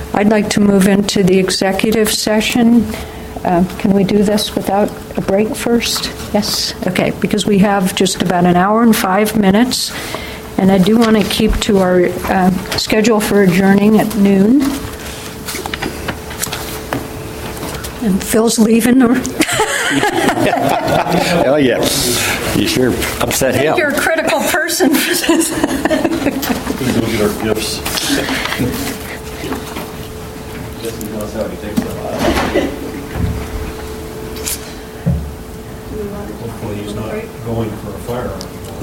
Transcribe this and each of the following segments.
I'd like to move into the executive session. Can we do this without a break first? Yes? Okay, because we have just about an hour and 5 minutes, and I do want to keep to our schedule for adjourning at noon. And Phil's leaving. Hell yeah. You sure upset him. You're a critical person for this. We're going to get our gifts. Hopefully he's not going for a firearm.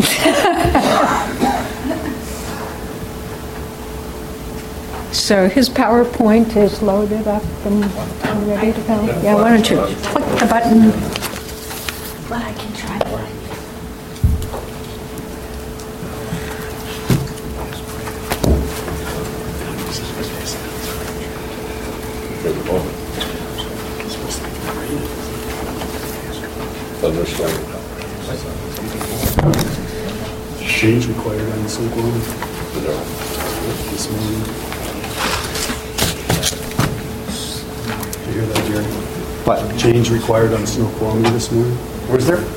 So his PowerPoint is loaded up and ready to go. Yeah, why don't you click the button? But I can try one. Change required on Snoqualmie this morning. Did you hear that, Jerry? What? Change required on Snoqualmie this morning. Was there?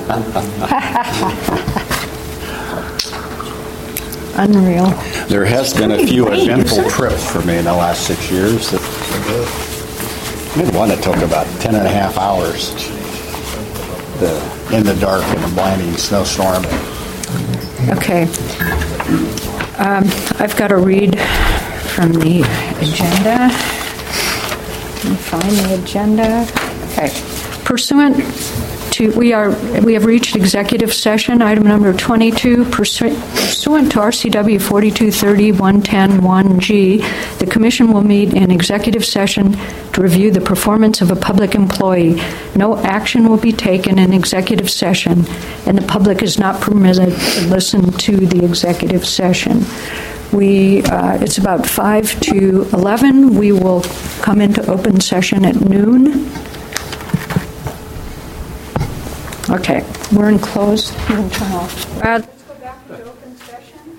Unreal. There has been a few eventful trips for me in the last 6 years. I had one that took about 10 and a half hours in the dark in a blinding snowstorm. Okay. I've got to read from the agenda. Let me find the agenda. Okay. Pursuant to, we have reached executive session, item number 22, pursuant to RCW 4230-110-1G, the Commission will meet in executive session to review the performance of a public employee. No action will be taken in executive session, and the public is not permitted to listen to the executive session. It's about 5 to 11. We will come into open session at noon. Okay, we're in closed. You can turn off. Let's go back to open session.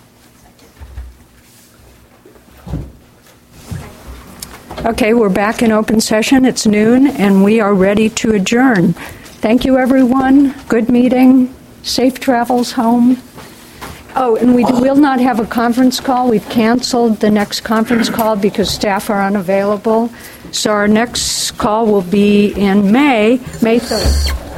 Okay, we're back in open session. It's noon, and we are ready to adjourn. Thank you, everyone. Good meeting. Safe travels home. Oh, and we will not have a conference call. We've canceled the next conference call because staff are unavailable. So our next call will be in May 3rd.